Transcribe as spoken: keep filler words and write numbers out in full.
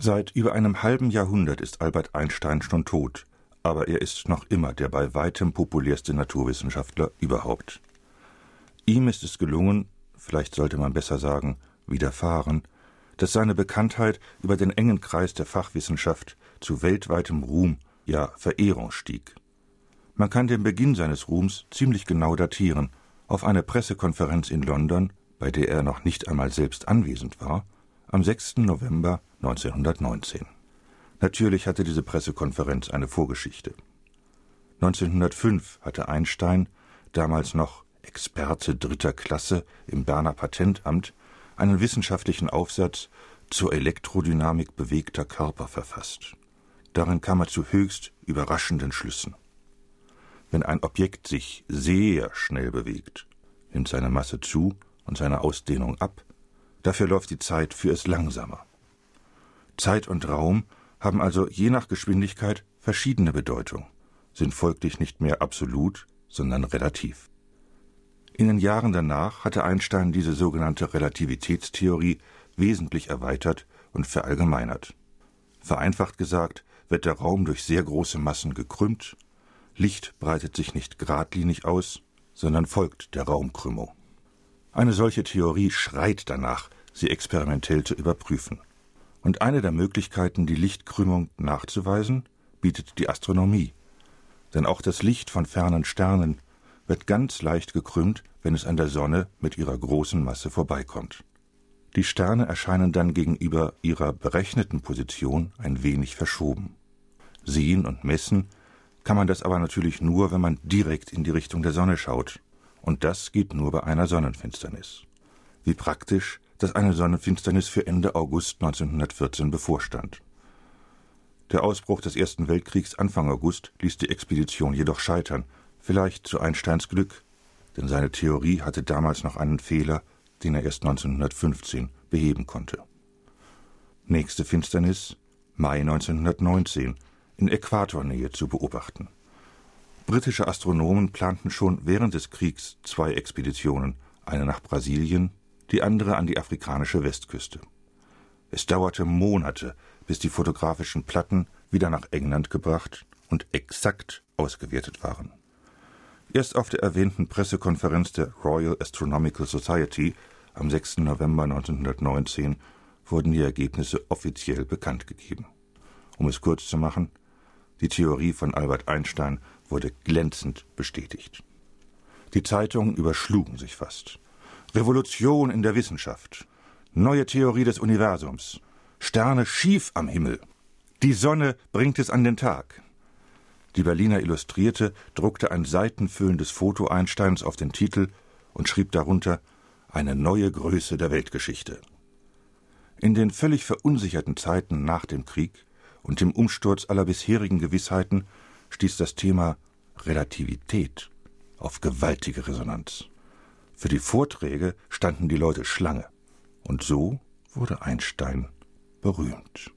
Seit über einem halben Jahrhundert ist Albert Einstein schon tot, aber er ist noch immer der bei weitem populärste Naturwissenschaftler überhaupt. Ihm ist es gelungen, vielleicht sollte man besser sagen, widerfahren, dass seine Bekanntheit über den engen Kreis der Fachwissenschaft zu weltweitem Ruhm, ja Verehrung stieg. Man kann den Beginn seines Ruhms ziemlich genau datieren, auf eine Pressekonferenz in London, bei der er noch nicht einmal selbst anwesend war, am sechsten November neunzehnhundertneunzehn. Natürlich hatte diese Pressekonferenz eine Vorgeschichte. neunzehnhundertfünf hatte Einstein, damals noch Experte dritter Klasse im Berner Patentamt, einen wissenschaftlichen Aufsatz zur Elektrodynamik bewegter Körper verfasst. Darin kam er zu höchst überraschenden Schlüssen. Wenn ein Objekt sich sehr schnell bewegt, nimmt seine Masse zu und seine Ausdehnung ab, dafür läuft die Zeit für es langsamer. Zeit und Raum haben also je nach Geschwindigkeit verschiedene Bedeutung, sind folglich nicht mehr absolut, sondern relativ. In den Jahren danach hatte Einstein diese sogenannte Relativitätstheorie wesentlich erweitert und verallgemeinert. Vereinfacht gesagt wird der Raum durch sehr große Massen gekrümmt, Licht breitet sich nicht geradlinig aus, sondern folgt der Raumkrümmung. Eine solche Theorie schreit danach, sie experimentell zu überprüfen. Und eine der Möglichkeiten, die Lichtkrümmung nachzuweisen, bietet die Astronomie. Denn auch das Licht von fernen Sternen wird ganz leicht gekrümmt, wenn es an der Sonne mit ihrer großen Masse vorbeikommt. Die Sterne erscheinen dann gegenüber ihrer berechneten Position ein wenig verschoben. Sehen und messen kann man das aber natürlich nur, wenn man direkt in die Richtung der Sonne schaut. Und das geht nur bei einer Sonnenfinsternis. Wie praktisch, dass eine Sonnenfinsternis für Ende August neunzehnhundertvierzehn bevorstand. Der Ausbruch des Ersten Weltkriegs Anfang August ließ die Expedition jedoch scheitern, vielleicht zu Einsteins Glück, denn seine Theorie hatte damals noch einen Fehler, den er erst neunzehnhundertfünfzehn beheben konnte. Nächste Finsternis, Mai neunzehnhundertneunzehn, in Äquatornähe zu beobachten. Britische Astronomen planten schon während des Kriegs zwei Expeditionen, eine nach Brasilien, die andere an die afrikanische Westküste. Es dauerte Monate, bis die fotografischen Platten wieder nach England gebracht und exakt ausgewertet waren. Erst auf der erwähnten Pressekonferenz der Royal Astronomical Society am sechsten November neunzehnhundertneunzehn wurden die Ergebnisse offiziell bekannt gegeben. Um es kurz zu machen, die Theorie von Albert Einstein wurde glänzend bestätigt. Die Zeitungen überschlugen sich fast. Revolution in der Wissenschaft. Neue Theorie des Universums. Sterne schief am Himmel. Die Sonne bringt es an den Tag. Die Berliner Illustrierte druckte ein seitenfüllendes Foto Einsteins auf den Titel und schrieb darunter: Eine neue Größe der Weltgeschichte. In den völlig verunsicherten Zeiten nach dem Krieg und dem Umsturz aller bisherigen Gewissheiten stieß das Thema Relativität auf gewaltige Resonanz. Für die Vorträge standen die Leute Schlange. Und so wurde Einstein berühmt.